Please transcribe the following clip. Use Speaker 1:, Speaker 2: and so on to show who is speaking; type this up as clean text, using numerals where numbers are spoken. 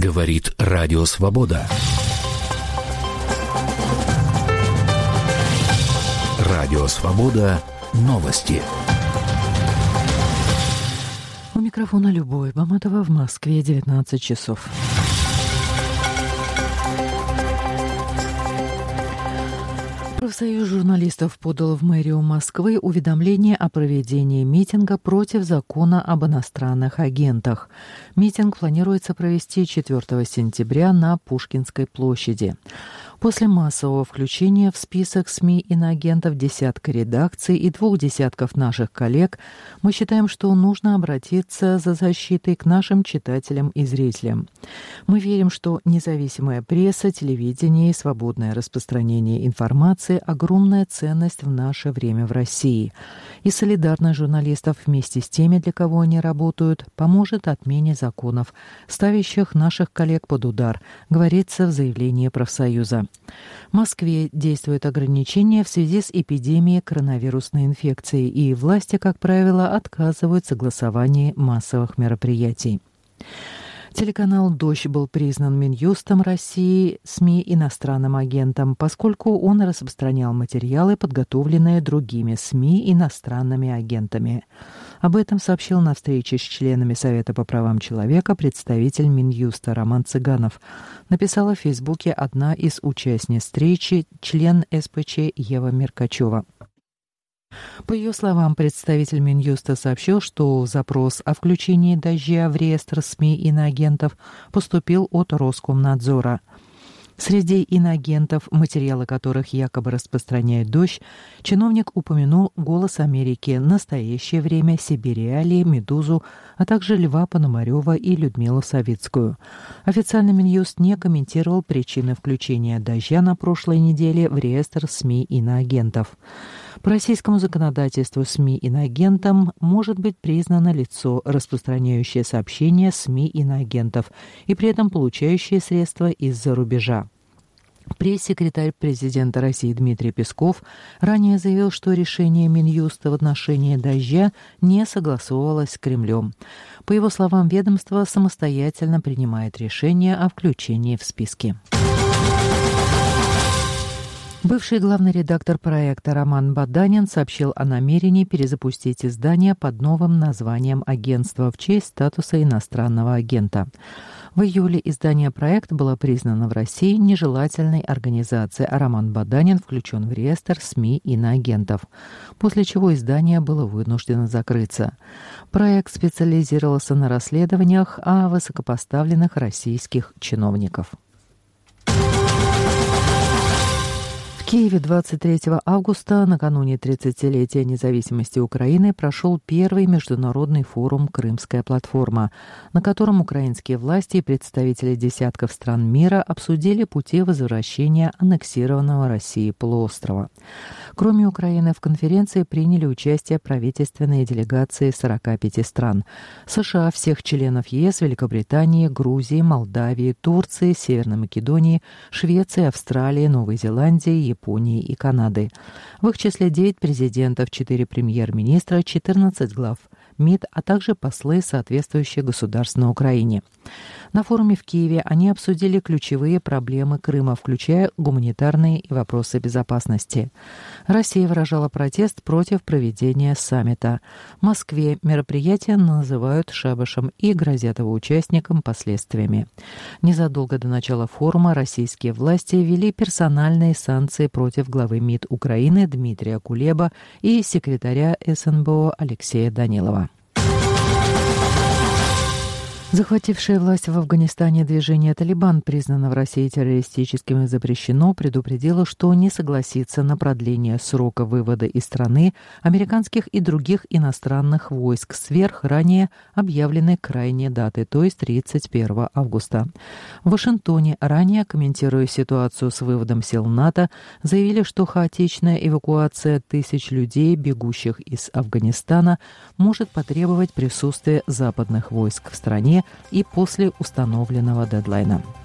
Speaker 1: Говорит Радио Свобода. Радио Свобода. Новости.
Speaker 2: У микрофона Любовь Баматова, в Москве 19 часов. Профсоюз журналистов подал в мэрию Москвы уведомление о проведении митинга против закона об иностранных агентах. Митинг планируется провести 4 сентября на Пушкинской площади. После массового включения в список СМИ иноагентов десятка редакций и 2 десятков наших коллег, мы считаем, что нужно обратиться за защитой к нашим читателям и зрителям. Мы верим, что независимая пресса, телевидение и свободное распространение информации – огромная ценность в наше время в России. И солидарность журналистов вместе с теми, для кого они работают, поможет отмене законов, ставящих наших коллег под удар, говорится в заявлении профсоюза. В Москве действуют ограничения в связи с эпидемией коронавирусной инфекции, и власти, как правило, отказывают в согласовании массовых мероприятий. Телеканал «Дождь» был признан Минюстом России СМИ иностранным агентом, поскольку он распространял материалы, подготовленные другими СМИ иностранными агентами. Об этом сообщил на встрече с членами Совета по правам человека представитель Минюста Роман Цыганов. Написала в Фейсбуке одна из участниц встречи, член СПЧ Ева Меркачева. По ее словам, представитель Минюста сообщил, что запрос о включении «Дождя» в реестр СМИ иноагентов поступил от Роскомнадзора. Среди иноагентов, материалы которых якобы распространяет «Дождь», чиновник упомянул «Голос Америки», «Настоящее время», «Сибириалии», «Медузу», а также Льва Пономарева и Людмилу Савицкую. Официальный Минюст не комментировал причины включения «Дождя» на прошлой неделе в реестр СМИ иноагентов. По российскому законодательству СМИ иноагентом может быть признано лицо, распространяющее сообщения СМИ иноагентов и при этом получающее средства из-за рубежа. Пресс-секретарь президента России Дмитрий Песков ранее заявил, что решение Минюста в отношении «Дождя» не согласовывалось с Кремлем. По его словам, ведомство самостоятельно принимает решение о включении в списки. Бывший главный редактор проекта Роман Баданин сообщил о намерении перезапустить издание под новым названием агентства в честь статуса иностранного агента. В июле издание «Проект» было признано в России нежелательной организацией, а Роман Баданин включен в реестр СМИ иноагентов, после чего издание было вынуждено закрыться. Проект специализировался на расследованиях о высокопоставленных российских чиновников. В Киеве 23 августа, накануне 30-летия независимости Украины, прошел первый международный форум «Крымская платформа», на котором украинские власти и представители десятков стран мира обсудили пути возвращения аннексированного Россией полуострова. Кроме Украины, в конференции приняли участие правительственные делегации 45 стран: США, всех членов ЕС, Великобритании, Грузии, Молдавии, Турции, Северной Македонии, Швеции, Австралии, Новой Зеландии, Японии и Канады. В их числе 9 президентов, 4 премьер-министра, 14 глав МИД, а также послы соответствующих государств на Украине. На форуме в Киеве они обсудили ключевые проблемы Крыма, включая гуманитарные и вопросы безопасности. Россия выражала протест против проведения саммита. В Москве мероприятие называют шабашем и грозят его участникам последствиями. Незадолго до начала форума российские власти ввели персональные санкции против главы МИД Украины Дмитрия Кулеба и секретаря СНБО Алексея Данилова. Захватившее власть в Афганистане движение «Талибан», признано в России террористическим и запрещено, предупредило, что не согласится на продление срока вывода из страны американских и других иностранных войск сверх ранее объявленной крайней даты, то есть 31 августа. В Вашингтоне, ранее комментируя ситуацию с выводом сил НАТО, заявили, что хаотичная эвакуация тысяч людей, бегущих из Афганистана, может потребовать присутствия западных войск в стране и после установленного дедлайна.